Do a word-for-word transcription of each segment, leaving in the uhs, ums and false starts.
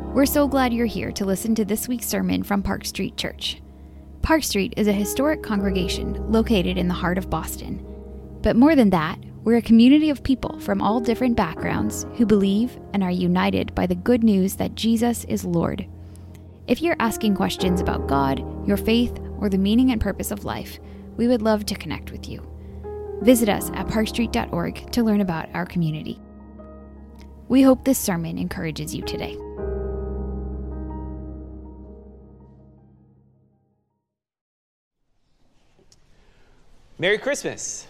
We're so glad you're here to listen to this week's sermon from Park Street Church. Park Street is a historic congregation located in the heart of Boston. But more than that, we're a community of people from all different backgrounds who believe and are united by the good news that Jesus is Lord. If you're asking questions about God, your faith, or the meaning and purpose of life, we would love to connect with you. Visit us at park street dot org to learn about our community. We hope this sermon encourages you today. Merry Christmas.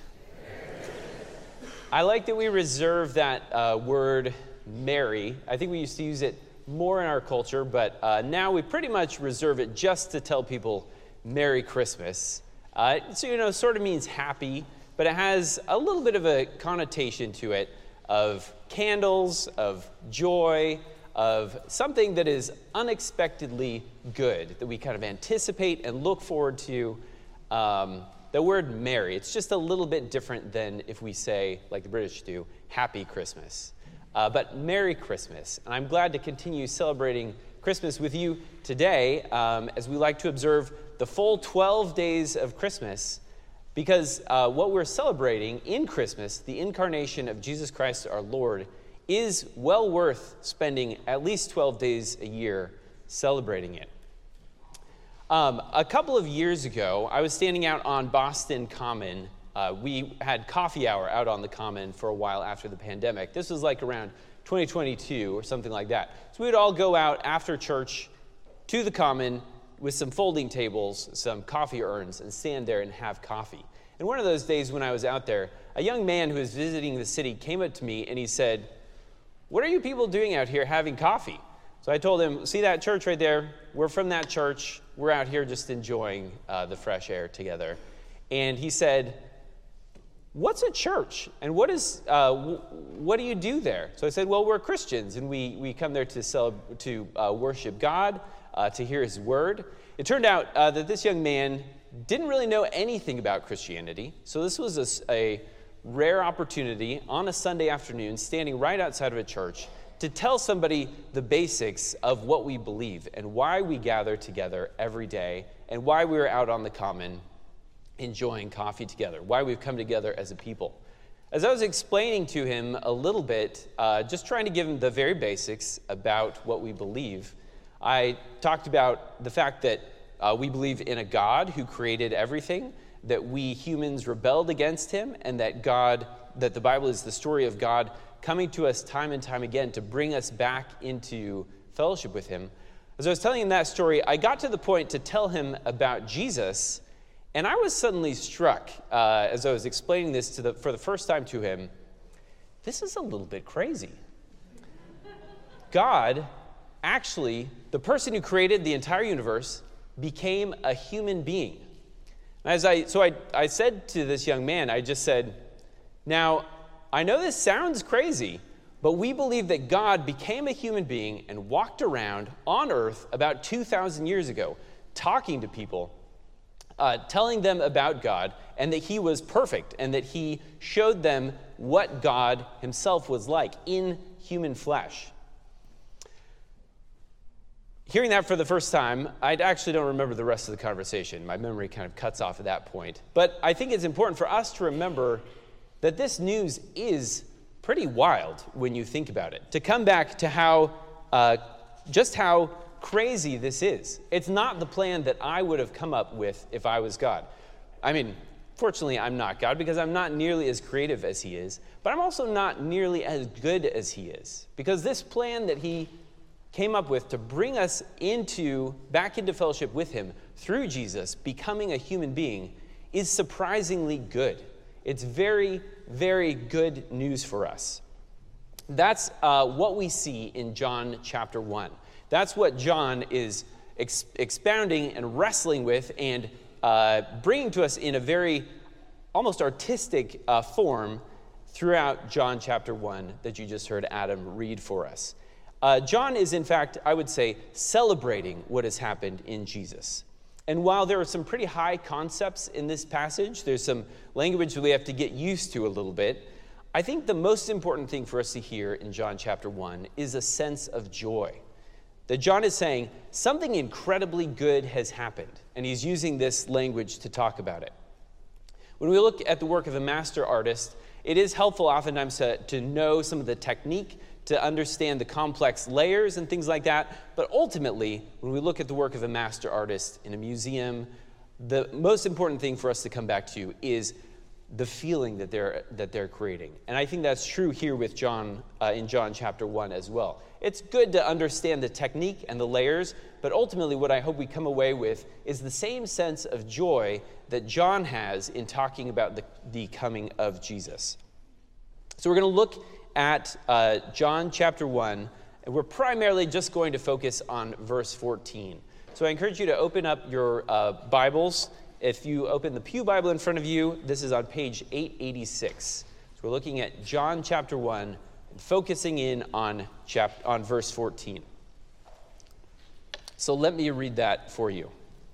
I like that we reserve that uh, word merry. I think we used to use it more in our culture, but uh, now we pretty much reserve it just to tell people Merry Christmas. Uh, so, you know, sort of means happy, but it has a little bit of a connotation to it of candles, of joy, of something that is unexpectedly good, that we kind of anticipate and look forward to. Um, The word merry, it's just a little bit different than if we say, like the British do, Happy Christmas. Uh, but Merry Christmas. And I'm glad to continue celebrating Christmas with you today um, as we like to observe the full twelve days of Christmas, because uh, what we're celebrating in Christmas, the incarnation of Jesus Christ our Lord, is well worth spending at least twelve days a year celebrating it. Um, a couple of years ago, I was standing out on Boston Common. Uh, we had coffee hour out on the Common for a while after the pandemic. This was like around twenty twenty-two or something like that. So we would all go out after church to the Common with some folding tables, some coffee urns, and stand there and have coffee. And one of those days when I was out there, a young man who was visiting the city came up to me and he said, "What are you people doing out here having coffee?" So I told him, "See that church right there? We're from that church. We're out here just enjoying uh, the fresh air together." And he said, "What's a church? And what is uh, w- what do you do there?" So I said, "Well, we're Christians, and we we come there to celeb- to uh, worship God, uh, to hear His word." It turned out uh, that this young man didn't really know anything about Christianity. So this was a, a rare opportunity on a Sunday afternoon, standing right outside of a church, to tell somebody the basics of what we believe and why we gather together every day and why we're out on the Common enjoying coffee together, why we've come together as a people. As I was explaining to him a little bit, uh, just trying to give him the very basics about what we believe, I talked about the fact that uh, we believe in a God who created everything, that we humans rebelled against him, and that God, that the Bible is the story of God coming to us time and time again to bring us back into fellowship with him. As I was telling him that story, I got to the point to tell him about Jesus, and I was suddenly struck, uh, as I was explaining this to the, for the first time to him, this is a little bit crazy. God, actually, the person who created the entire universe, became a human being. As I, so I, I said to this young man, I just said, "Now, I know this sounds crazy, but we believe that God became a human being and walked around on earth about two thousand years ago, talking to people, uh, telling them about God, and that he was perfect, and that he showed them what God himself was like in human flesh." Hearing that for the first time, I actually don't remember the rest of the conversation. My memory kind of cuts off at that point. But I think it's important for us to remember that this news is pretty wild when you think about it. To come back to how, uh, just how crazy this is. It's not the plan that I would have come up with if I was God. I mean, fortunately, I'm not God because I'm not nearly as creative as he is, but I'm also not nearly as good as he is. Because this plan that he came up with to bring us into, back into fellowship with him through Jesus, becoming a human being, is surprisingly good. It's very, very good news for us. That's uh, what we see in John chapter one. That's what John is ex- expounding and wrestling with and uh, bringing to us in a very almost artistic uh, form throughout John chapter one that you just heard Adam read for us. Uh, John is, in fact, I would say, celebrating what has happened in Jesus. And while there are some pretty high concepts in this passage, there's some language that we have to get used to a little bit, I think the most important thing for us to hear in John chapter one is a sense of joy. that John is saying something incredibly good has happened, and he's using this language to talk about it. When we look at the work of a master artist, it is helpful oftentimes to, to know some of the technique, to understand the complex layers and things like that, but ultimately, when we look at the work of a master artist in a museum, the most important thing for us to come back to is the feeling that they're that they're creating. And I think that's true here with John, uh, in John chapter one as well. It's good to understand the technique and the layers, but ultimately what I hope we come away with is the same sense of joy that John has in talking about the, the coming of Jesus. So we're going to look at uh, John chapter one, and we're primarily just going to focus on verse fourteen. So I encourage you to open up your uh, Bibles. If you open the Pew Bible in front of you, this is on page eight eighty-six. So we're looking at John chapter one, and focusing in on, chap- on verse fourteen. So let me read that for you.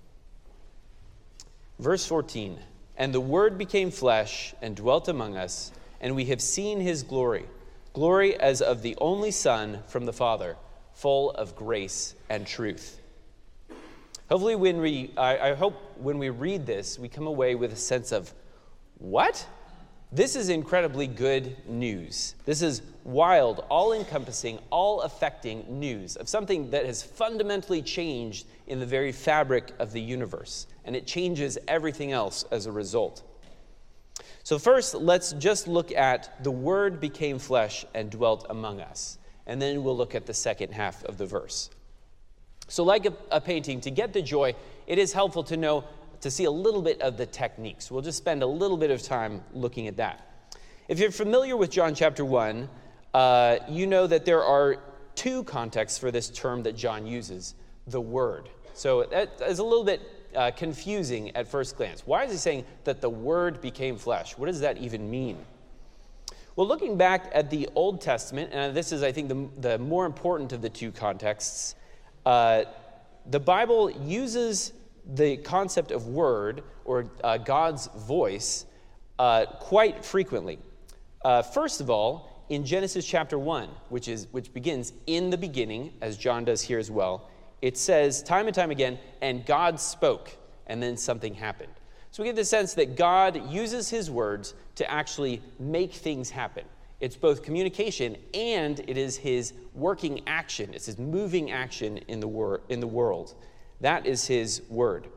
Verse fourteen, "And the Word became flesh and dwelt among us, and we have seen his glory, glory as of the only Son from the Father, full of grace and truth." Hopefully when we, I, I hope when we read this, we come away with a sense of, what? This is incredibly good news. This is wild, all-encompassing, all-affecting news of something that has fundamentally changed in the very fabric of the universe, and it changes everything else as a result. So first, let's just look at the Word became flesh and dwelt among us, and then we'll look at the second half of the verse. So like a, a painting, to get the joy, it is helpful to know, to see a little bit of the techniques. We'll just spend a little bit of time looking at that. If you're familiar with John chapter one, uh, you know that there are two contexts for this term that John uses, the Word. So that is a little bit uh, confusing at first glance. Why is he saying that the Word became flesh? What does that even mean? Well, looking back at the Old Testament, and this is, I think, the, the more important of the two contexts, Uh, the Bible uses the concept of word, or uh, God's voice, uh, quite frequently. Uh, first of all, in Genesis chapter one, which is which begins in the beginning, as John does here as well, it says time and time again, "And God spoke," and then something happened. So we get the sense that God uses his words to actually make things happen. It's both communication and it is his working action. It's his moving action in the wor- in the world. That is his word.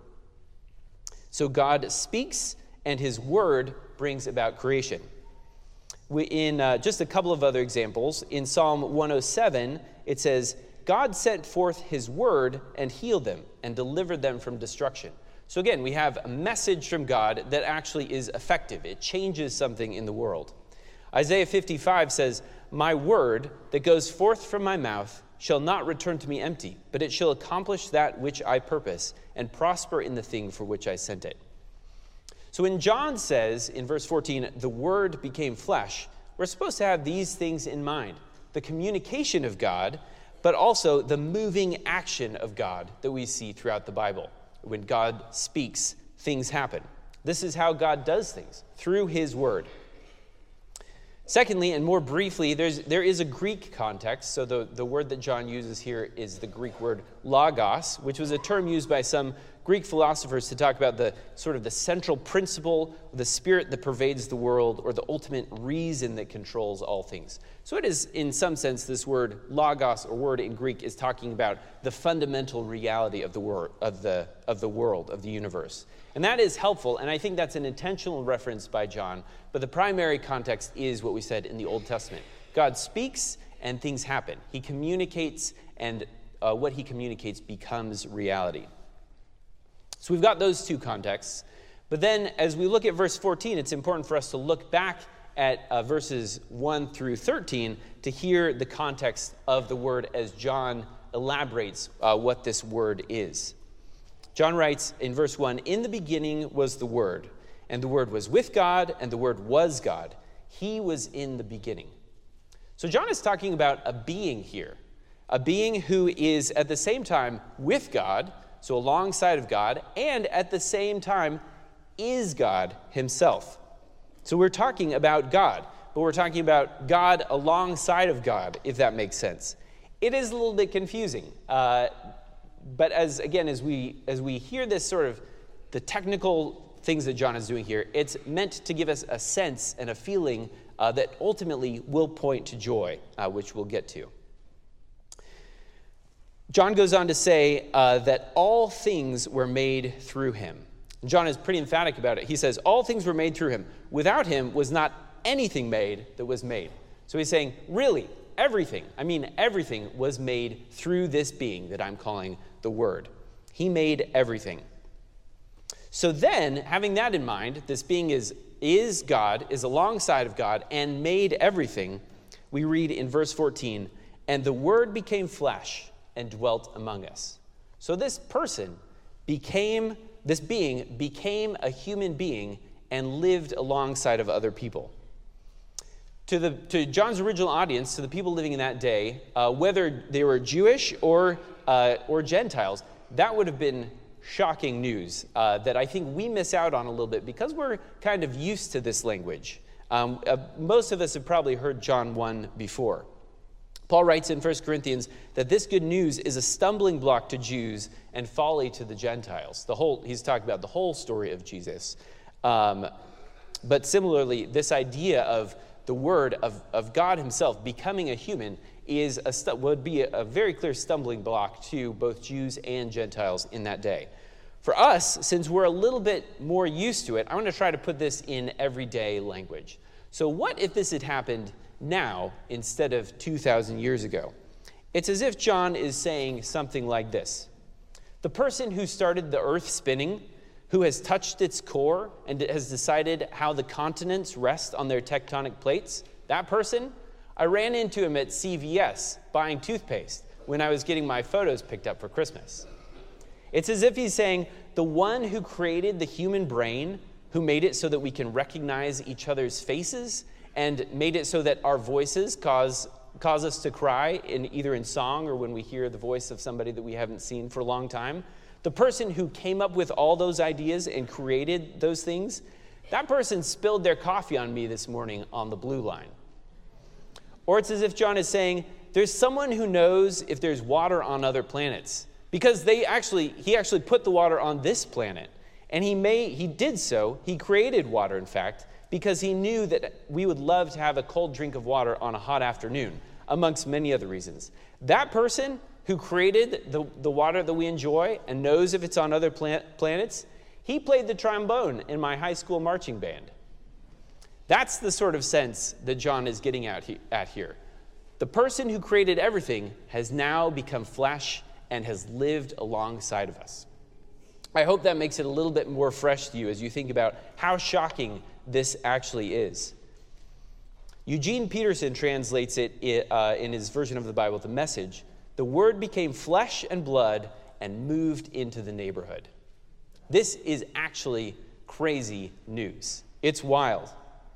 So God speaks and his word brings about creation. We, in uh, just a couple of other examples, in Psalm one oh seven, it says, "God sent forth his word and healed them and delivered them from destruction." So again, we have a message from God that actually is effective. It changes something in the world. Isaiah fifty-five says, "My word that goes forth from my mouth shall not return to me empty, but it shall accomplish that which I purpose and prosper in the thing for which I sent it." So when John says in verse fourteen, "The Word became flesh," we're supposed to have these things in mind: the communication of God, but also the moving action of God that we see throughout the Bible. When God speaks, things happen. This is how God does things, through his word. Secondly, and more briefly, there's, there is a Greek context. So the, the word that John uses here is the Greek word logos, which was a term used by some Greek philosophers to talk about the sort of the central principle, the spirit that pervades the world, or the ultimate reason that controls all things. So it is, in some sense, this word logos, or word in Greek, is talking about the fundamental reality of the, wor- of the, of the world, of the universe. And that is helpful, and I think that's an intentional reference by John, but the primary context is what we said in the Old Testament. God speaks, and things happen. He communicates, and uh, what he communicates becomes reality. So we've got those two contexts. But then as we look at verse fourteen, it's important for us to look back at uh, verses one through thirteen to hear the context of the word as John elaborates uh, what this word is. John writes in verse one, "In the beginning was the Word, and the Word was with God, and the Word was God. He was in the beginning." So John is talking about a being here, a being who is at the same time with God, so alongside of God, and at the same time is God himself. So we're talking about God, but we're talking about God alongside of God, if that makes sense. it is a little bit confusing. Uh, but as again, as we as we hear this sort of the technical things that John is doing here, it's meant to give us a sense and a feeling uh, that ultimately will point to joy, uh, which we'll get to. John goes on to say uh, that all things were made through him. John is pretty emphatic about it. He says, all things were made through him. Without him was not anything made that was made. So he's saying, really, everything, I mean everything was made through this being that I'm calling the Word. He made everything. So then, having that in mind, this being is, is God, is alongside of God, and made everything, we read in verse fourteen, and the Word became flesh and dwelt among us. So this person became, this being became a human being and lived alongside of other people. To the to John's original audience, to the people living in that day, uh, whether they were Jewish or uh, or Gentiles, that would have been shocking news uh, that I think we miss out on a little bit because we're kind of used to this language. Um, uh, most of us have probably heard John one before. Paul writes in First Corinthians that this good news is a stumbling block to Jews and folly to the Gentiles. The whole he's talking about the whole story of Jesus. Um, but similarly, this idea of the Word of, of God himself becoming a human is a stu- would be a, a very clear stumbling block to both Jews and Gentiles in that day. For us, since we're a little bit more used to it, I want to try to put this in everyday language. So what if this had happened now instead of two thousand years ago? It's as if John is saying something like this. The person who started the earth spinning, who has touched its core and has decided how the continents rest on their tectonic plates, that person, I ran into him at C V S buying toothpaste when I was getting my photos picked up for Christmas. It's as if he's saying, the one who created the human brain, who made it so that we can recognize each other's faces and made it so that our voices cause cause us to cry in either in song or when we hear the voice of somebody that we haven't seen for a long time. The person who came up with all those ideas and created those things, that person spilled their coffee on me this morning on the blue line. Or it's as if John is saying, there's someone who knows if there's water on other planets, because they actually he actually put the water on this planet. And he may he did so, he created water, in fact, because he knew that we would love to have a cold drink of water on a hot afternoon, amongst many other reasons. That person who created the, the water that we enjoy and knows if it's on other plan- planets, he played the trombone in my high school marching band. That's the sort of sense that John is getting at, he, at here. The person who created everything has now become flesh and has lived alongside of us. I hope that makes it a little bit more fresh to you as you think about how shocking this actually is. Eugene Peterson translates it uh, in his version of the Bible, The Message. The Word became flesh and blood and moved into the neighborhood. This is actually crazy news. It's wild.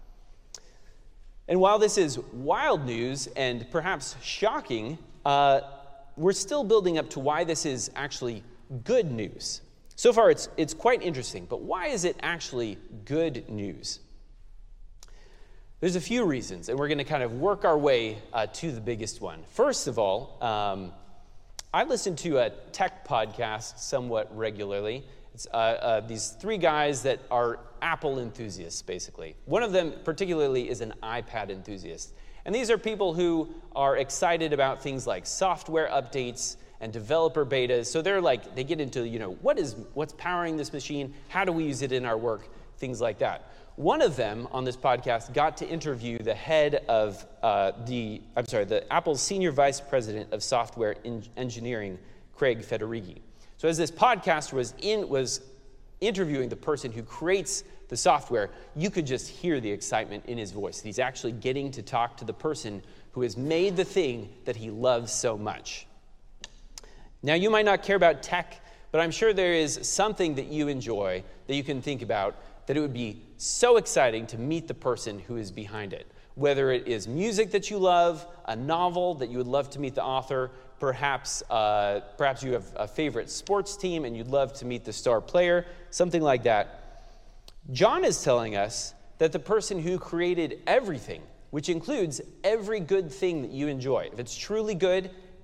And while this is wild news and perhaps shocking, uh, we're still building up to why this is actually good news. So far, it's, it's quite interesting, but why is it actually good news? There's a few reasons, and we're going to kind of work our way uh, to the biggest one. First of all, um, I listen to a tech podcast somewhat regularly. It's uh, uh, these three guys that are Apple enthusiasts, basically. One of them particularly is an iPad enthusiast. And these are people who are excited about things like software updates and developer betas. So they're like, they get into, you know, what is, what's powering this machine? How do we use it in our work? Things like that. One of them on this podcast got to interview the head of uh, the, I'm sorry, the Apple's senior vice president of software in engineering, Craig Federighi. So as this podcast was in was interviewing the person who creates the software, you could just hear the excitement in his voice. He's actually getting to talk to the person who has made the thing that he loves so much. Now, you might not care about tech, but I'm sure there is something that you enjoy that you can think about that it would be so exciting to meet the person who is behind it. Whether it is music that you love, a novel that you would love to meet the author, perhaps uh, perhaps you have a favorite sports team and you'd love to meet the star player, something like that. John is telling us that the person who created everything, which includes every good thing that you enjoy, if it's truly good,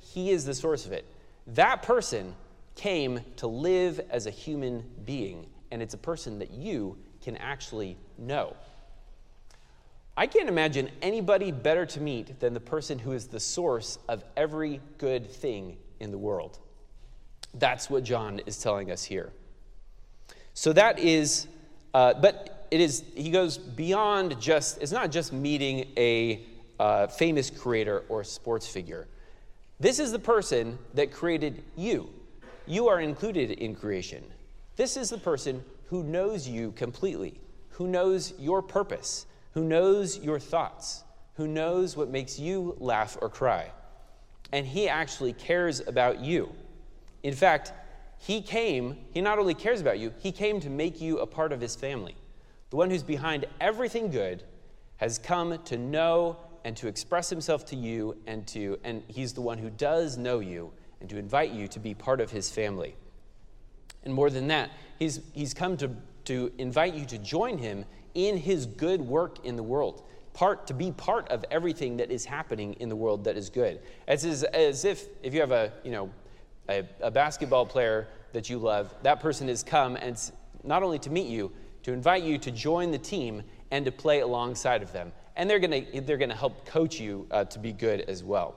he is the source of it. That person came to live as a human being, and it's a person that you can actually know. I can't imagine anybody better to meet than the person who is the source of every good thing in the world. That's what John is telling us here. So that is, uh, but it is, he goes beyond just, it's not just meeting a uh, famous creator or sports figure. This is the person that created you. You are included in creation. This is the person who knows you completely, who knows your purpose, who knows your thoughts, who knows what makes you laugh or cry. And he actually cares about you. In fact, he came, he not only cares about you, he came to make you a part of his family. The one who's behind everything good has come to know and to express himself to you, and to and he's the one who does know you and to invite you to be part of his family. And more than that, he's he's come to, to invite you to join him in his good work in the world, part to be part of everything that is happening in the world that is good. As is, as if if you have a you know a, a basketball player that you love, that person has come and not only to meet you, to invite you to join the team and to play alongside of them. And they're going to they're going to help coach you uh, to be good as well.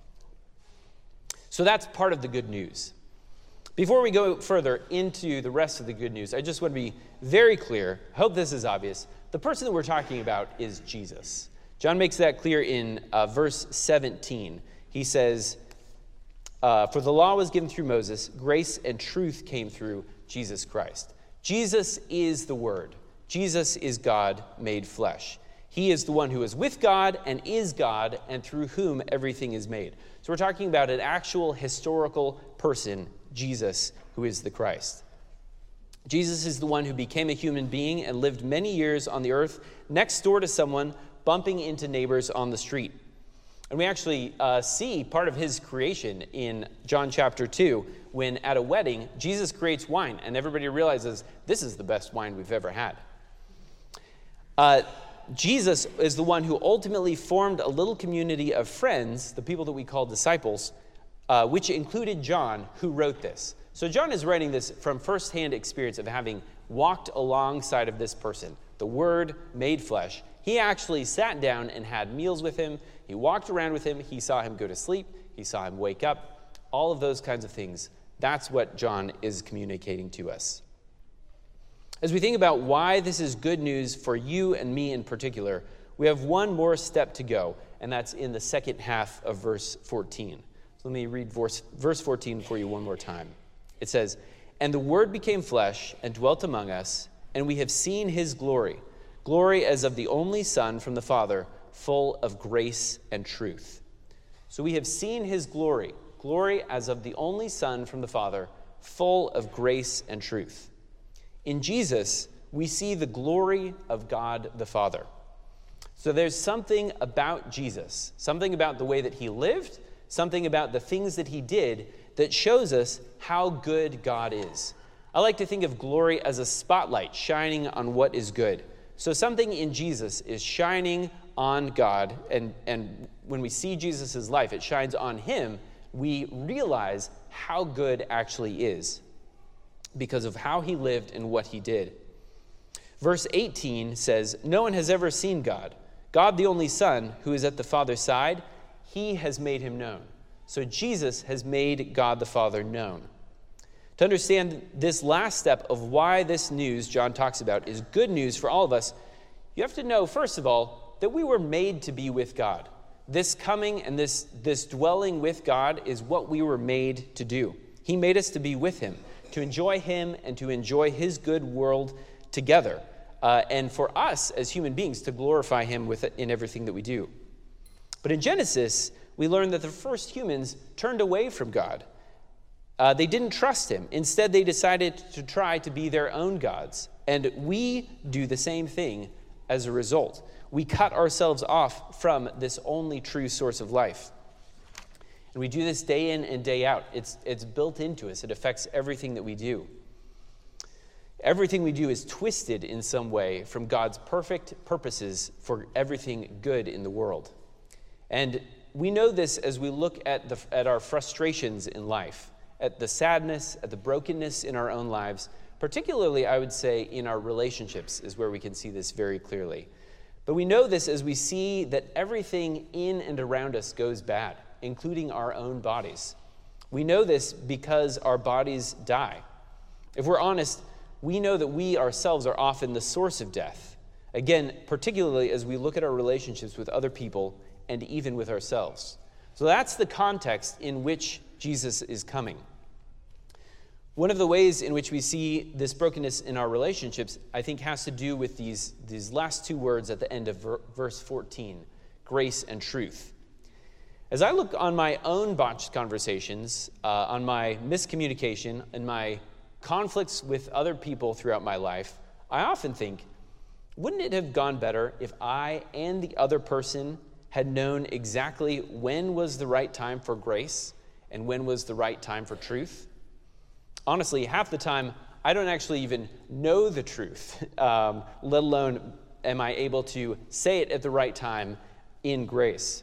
So that's part of the good news. Before we go further into the rest of the good news, I just want to be very clear. I hope this is obvious. The person that we're talking about is Jesus. John makes that clear in uh, verse seventeen. He says, uh, "For the law was given through Moses, grace and truth came through Jesus Christ." Jesus is the Word. Jesus is God made flesh. He is the one who is with God and is God, and through whom everything is made. So we're talking about an actual historical person, Jesus, who is the Christ. Jesus is the one who became a human being and lived many years on the earth next door to someone, bumping into neighbors on the street. And we actually uh, see part of his creation in John chapter two, when at a wedding, Jesus creates wine, and everybody realizes this is the best wine we've ever had. Uh, Jesus is the one who ultimately formed a little community of friends, the people that we call disciples, uh, which included John, who wrote this. So John is writing this from firsthand experience of having walked alongside of this person, the Word made flesh. He actually sat down and had meals with him. He walked around with him. He saw him go to sleep. He saw him wake up. All of those kinds of things. That's what John is communicating to us. As we think about why this is good news for you and me in particular, we have one more step to go, and that's in the second half of verse fourteen. So let me read verse, verse fourteen for you one more time. It says, "And the Word became flesh and dwelt among us, and we have seen his glory, glory as of the only Son from the Father, full of grace and truth." So we have seen his glory, glory as of the only Son from the Father, full of grace and truth. In Jesus, we see the glory of God the Father. So there's something about Jesus, something about the way that he lived, something about the things that he did that shows us how good God is. I like to think of glory as a spotlight shining on what is good. So something in Jesus is shining on God, and, and when we see Jesus' life, it shines on him. We realize how good actually is, because of how he lived and what he did. Verse eighteen says, "No one has ever seen God. God, the only Son, who is at the Father's side, he has made him known." So Jesus has made God the Father known. To understand this last step of why this news John talks about is good news for all of us, you have to know, first of all, that we were made to be with God. This coming and this, this dwelling with God is what we were made to do. He made us to be with him, to enjoy him and to enjoy his good world together. Uh, and for us as human beings to glorify him with in everything that we do. But in Genesis, we learn that the first humans turned away from God. Uh, they didn't trust him. Instead, they decided to try to be their own gods. And we do the same thing as a result. We cut ourselves off from this only true source of life. And we do this day in and day out. It's, it's built into us. It affects everything that we do. Everything we do is twisted in some way from God's perfect purposes for everything good in the world. And we know this as we look at, the, at our frustrations in life, at the sadness, at the brokenness in our own lives. Particularly, I would say, in our relationships is where we can see this very clearly. But we know this as we see that everything in and around us goes bad, including our own bodies. We know this because our bodies die. If we're honest, we know that we ourselves are often the source of death. Again, particularly as we look at our relationships with other people and even with ourselves. So that's the context in which Jesus is coming. One of the ways in which we see this brokenness in our relationships, I think, has to do with these, these last two words at the end of ver- verse fourteen, grace and truth. As I look on my own botched conversations, uh, on my miscommunication, and my conflicts with other people throughout my life, I often think, wouldn't it have gone better if I and the other person had known exactly when was the right time for grace and when was the right time for truth? Honestly, half the time, I don't actually even know the truth, um, let alone am I able to say it at the right time in grace.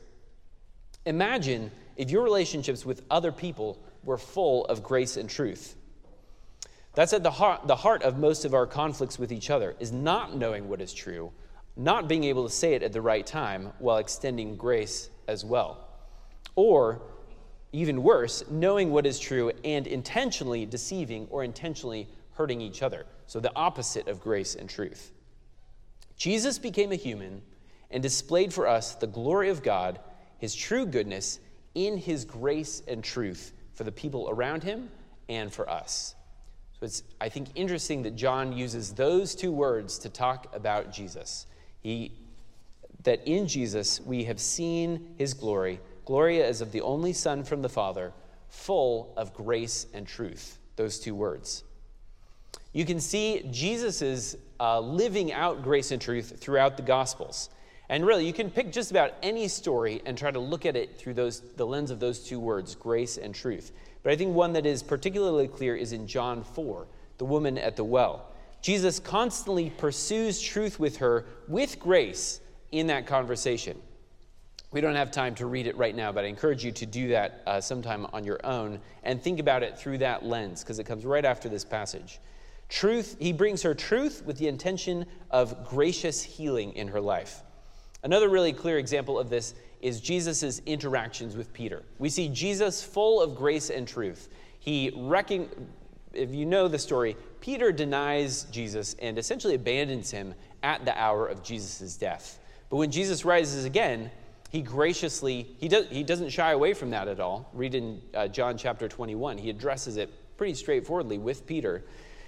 Imagine if your relationships with other people were full of grace and truth. That's at the heart, the heart of most of our conflicts with each other, is not knowing what is true, not being able to say it at the right time while extending grace as well. Or, even worse, knowing what is true and intentionally deceiving or intentionally hurting each other. So the opposite of grace and truth. Jesus became a human and displayed for us the glory of God, his true goodness, in his grace and truth for the people around him and for us. So it's, I think, interesting that John uses those two words to talk about Jesus. He, that in Jesus we have seen his glory, glory as of the only Son from the Father, full of grace and truth. Those two words. You can see Jesus' uh, living out grace and truth throughout the Gospels. And really, you can pick just about any story and try to look at it through those the lens of those two words, grace and truth. But I think one that is particularly clear is in John four, the woman at the well. Jesus constantly pursues truth with her with grace in that conversation. We don't have time to read it right now, but I encourage you to do that uh, sometime on your own and think about it through that lens, because it comes right after this passage. Truth, he brings her truth with the intention of gracious healing in her life. Another really clear example of this is Jesus' interactions with Peter. We see Jesus full of grace and truth. He recon- if you know the story, Peter denies Jesus and essentially abandons him at the hour of Jesus' death. But when Jesus rises again, he graciously, he, does, he doesn't shy away from that at all. Read in uh, John chapter twenty-one. He addresses it pretty straightforwardly with Peter.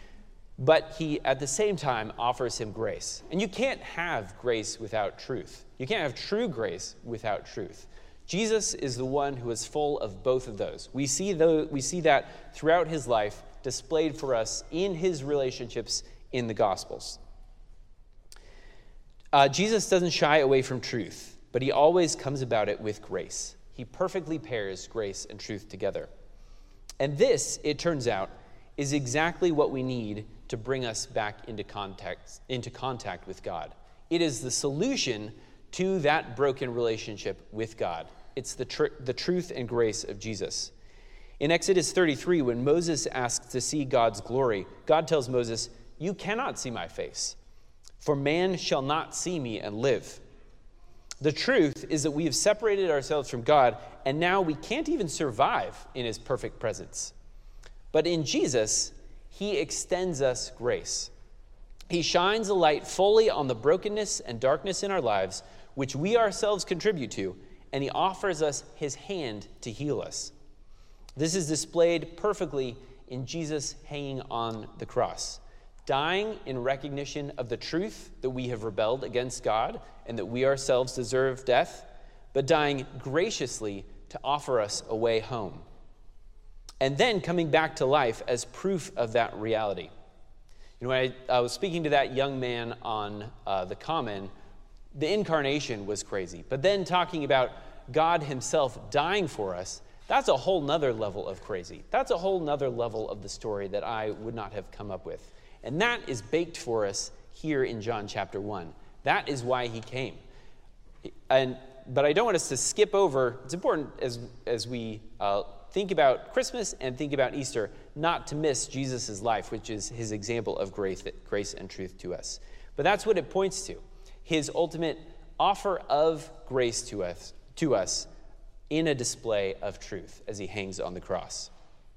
But he, at the same time, offers him grace. And you can't have grace without truth. You can't have true grace without truth. Jesus is the one who is full of both of those. We see, the, we see that throughout his life displayed for us in his relationships in the Gospels. Uh, Jesus doesn't shy away from truth, but he always comes about it with grace. He perfectly pairs grace and truth together. And this, it turns out, is exactly what we need to bring us back into contact, into contact with God. It is the solution to that broken relationship with God. It's the, tr- the truth and grace of Jesus. In Exodus thirty-three, when Moses asks to see God's glory, God tells Moses, "You cannot see my face, for man shall not see me and live." The truth is that we have separated ourselves from God, and now we can't even survive in his perfect presence. But in Jesus, he extends us grace. He shines a light fully on the brokenness and darkness in our lives, which we ourselves contribute to, and he offers us his hand to heal us. This is displayed perfectly in Jesus hanging on the cross, dying in recognition of the truth that we have rebelled against God and that we ourselves deserve death, but dying graciously to offer us a way home. And then coming back to life as proof of that reality. You know, when I, I was speaking to that young man on uh, the Common, the incarnation was crazy. But then talking about God himself dying for us, that's a whole nother level of crazy. That's a whole nother level of the story that I would not have come up with. And that is baked for us here in John chapter one. That is why he came. And but I don't want us to skip over. It's important as, as we uh, think about Christmas and think about Easter, not to miss Jesus' life, which is his example of grace, grace and truth to us. But that's what it points to, his ultimate offer of grace to us, to us in a display of truth as he hangs on the cross.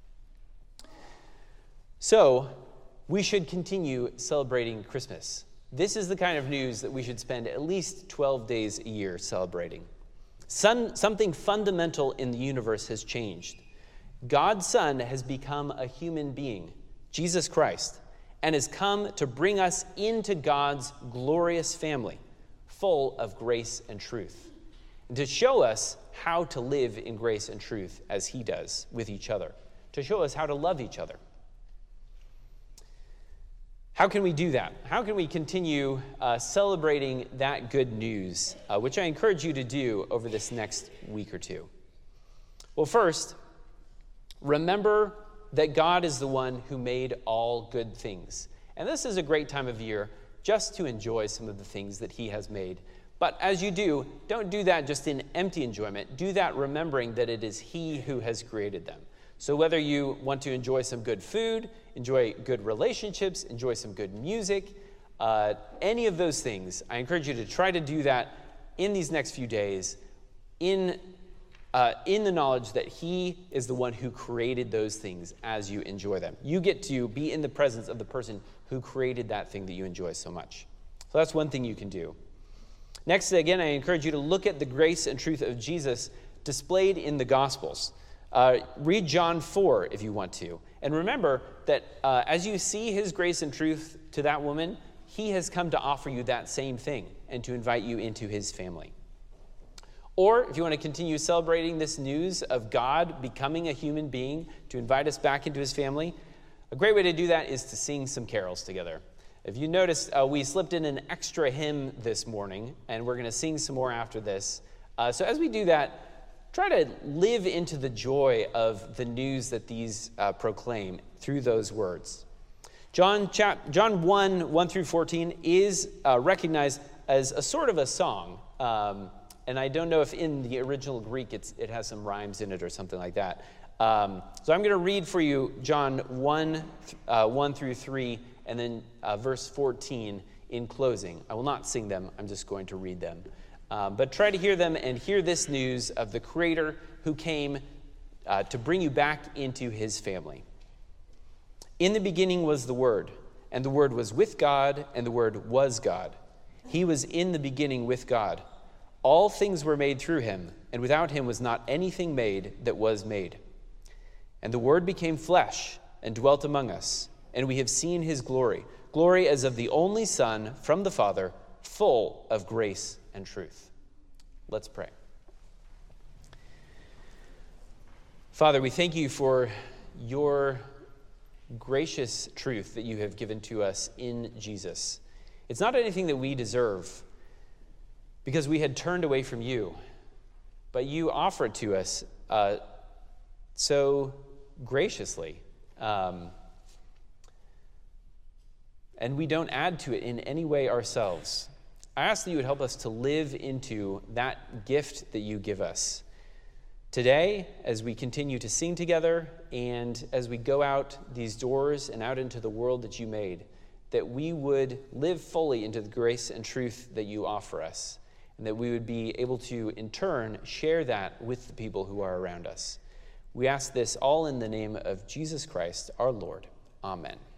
So, we should continue celebrating Christmas. This is the kind of news that we should spend at least twelve days a year celebrating. Some, something fundamental in the universe has changed. God's Son has become a human being, Jesus Christ, and has come to bring us into God's glorious family, full of grace and truth, and to show us how to live in grace and truth as he does with each other, to show us how to love each other. How can we do that? How can we continue uh, celebrating that good news, uh, which I encourage you to do over this next week or two? Well, first, remember that God is the one who made all good things. And this is a great time of year just to enjoy some of the things that he has made. But as you do, don't do that just in empty enjoyment. Do that remembering that it is he who has created them. So whether you want to enjoy some good food, enjoy good relationships, enjoy some good music, uh, any of those things, I encourage you to try to do that in these next few days in, uh, in the knowledge that he is the one who created those things as you enjoy them. You get to be in the presence of the person who created that thing that you enjoy so much. So that's one thing you can do. Next, again, I encourage you to look at the grace and truth of Jesus displayed in the Gospels. Uh, read John four if you want to. And remember that uh, as you see his grace and truth to that woman, he has come to offer you that same thing and to invite you into his family. Or if you want to continue celebrating this news of God becoming a human being to invite us back into his family, a great way to do that is to sing some carols together. If you noticed, uh, we slipped in an extra hymn this morning, and we're going to sing some more after this. Uh, so as we do that, try to live into the joy of the news that these uh, proclaim through those words. John, chap- John one, one through fourteen is uh, recognized as a sort of a song. Um, and I don't know if in the original Greek it's, it has some rhymes in it or something like that. Um, so I'm going to read for you John one, uh, one through three, and then uh, verse fourteen in closing. I will not sing them. I'm just going to read them. Um, but try to hear them and hear this news of the Creator who came uh, to bring you back into his family. In the beginning was the Word, and the Word was with God, and the Word was God. He was in the beginning with God. All things were made through him, and without him was not anything made that was made. And the Word became flesh and dwelt among us, and we have seen his glory, glory as of the only Son from the Father, full of grace and truth. Let's pray. Father, we thank you for your gracious truth that you have given to us in Jesus. It's not anything that we deserve because we had turned away from you, but you offer it to us uh, so graciously. Um, and we don't add to it in any way ourselves. I ask that you would help us to live into that gift that you give us. Today, as we continue to sing together and as we go out these doors and out into the world that you made, that we would live fully into the grace and truth that you offer us, and that we would be able to, in turn, share that with the people who are around us. We ask this all in the name of Jesus Christ, our Lord. Amen.